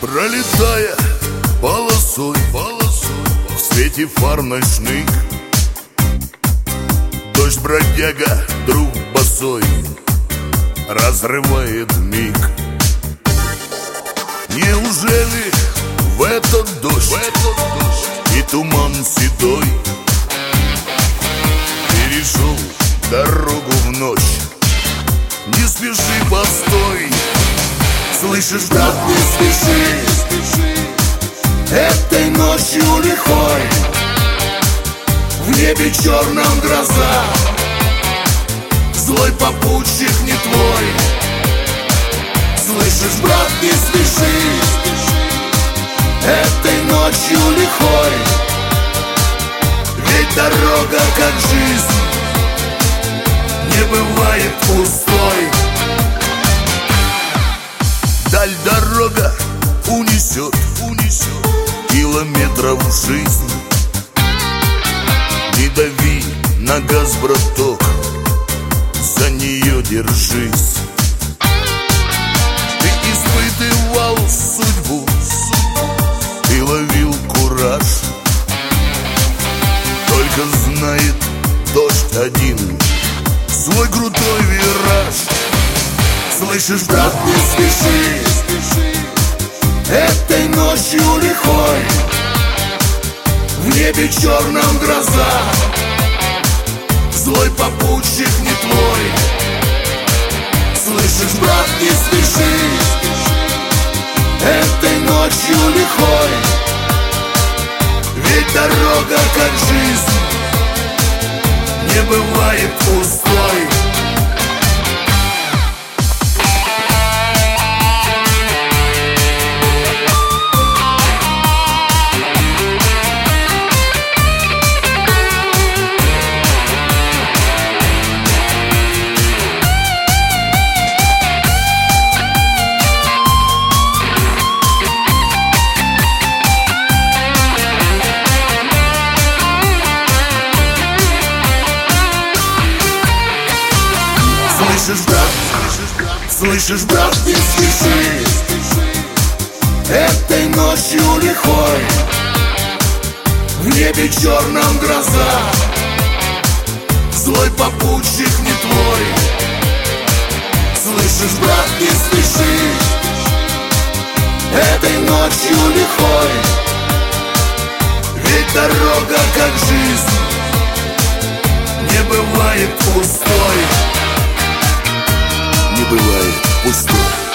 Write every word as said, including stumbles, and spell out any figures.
Пролетая полосой, полосой в свете фар ночных, дождь бродяга, друг босой, разрывает миг. Неужели в этот дождь, в этот дождь и туман седой перешел дорогу в ночь? Не спеши, постой. Слышишь, брат, не спеши, этой ночью лихой в небе черном гроза, злой попутчик не твой. Слышишь, брат, не спеши, этой ночью лихой, ведь дорога, как жизнь, не бывает пустой. Даль дорога унесет, унесет километров жизнь. Не дави на газ, браток, за нее держись. Ты испытывал судьбу, ты ловил кураж, только знает дождь один свой крутой вираж. Слышишь, брат, не спеши, этой ночью лихой в небе черном гроза, злой попутчик не твой. Слышишь, брат, не спеши, этой ночью лихой, ведь дорога, как жизнь, не бывает пустой. Слышишь, брат, слышишь, брат, не спеши, этой ночью лихой в небе черном гроза, злой попутчик не твой. Слышишь, брат, не спеши, этой ночью лихой, ведь дорога, как жизнь, не бывает пустой. Не бывает пустой.